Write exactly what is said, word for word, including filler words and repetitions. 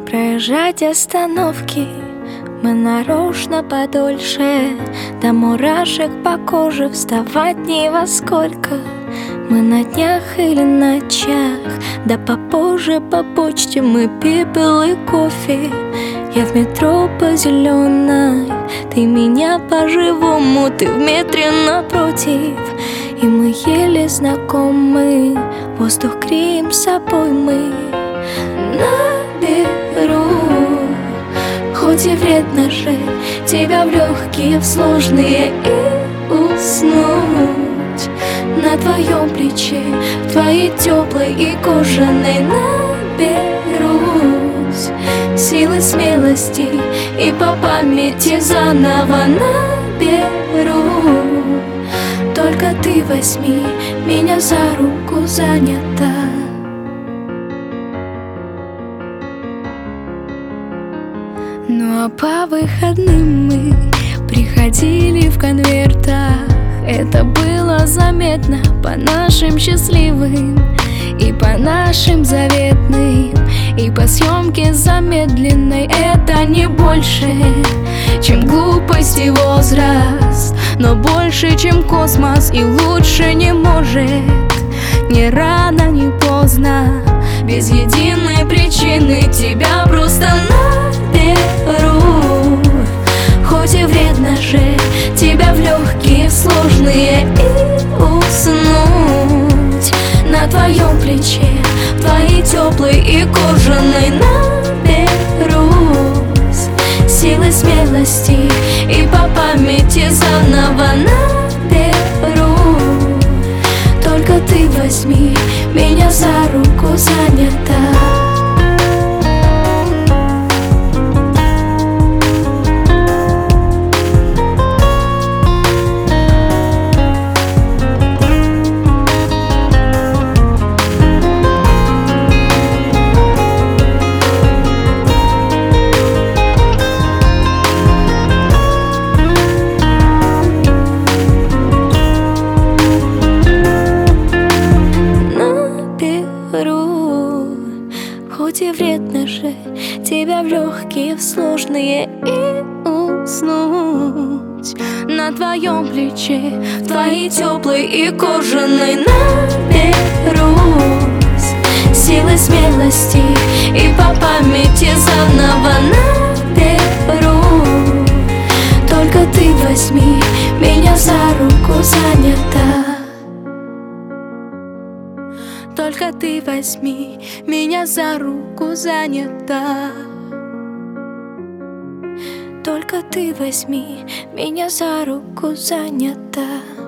проезжать остановки мы нарочно подольше, до мурашек по коже вставать ни во сколько. Мы на днях или ночах, да попозже по почте мы пепел и кофе. Я в метро по зеленой, ты меня по-живому, ты в метре напротив. И мы еле знакомы, воздух крием с собой мы наберу. Хоть и вредно же тебя в легкие, в сложные и уснуть на твоем плече, в твоей теплой и кожаной наберусь силы, смелости и по памяти заново наберу. Только ты возьми меня за руку, занята. Ну а по выходным мы приходили в конвертах. Это было заметно по нашим счастливым и по нашим заветным, и по съемке замедленной. Это не больше, чем глупость и возраст, но больше, чем космос, и лучше не может. Ни рано, ни поздно, без единой причины тебя просто наберу. Хоть и вредно же тебя в легкие, в сложные и уснуть на твоем плече, в твоей теплой и кожаной наберусь силы, смелости и по памяти заново наберу. Только ты возьми меня за руку, занята. Хоть и вредно же тебя в легкие, в сложные и уснуть на твоем плече, в твоей теплой и кожаной наберусь силы, смелости и по памяти заново наберу. Только ты возьми меня за руку, занята. Только ты возьми меня за руку, занята. Только ты возьми меня за руку, занята.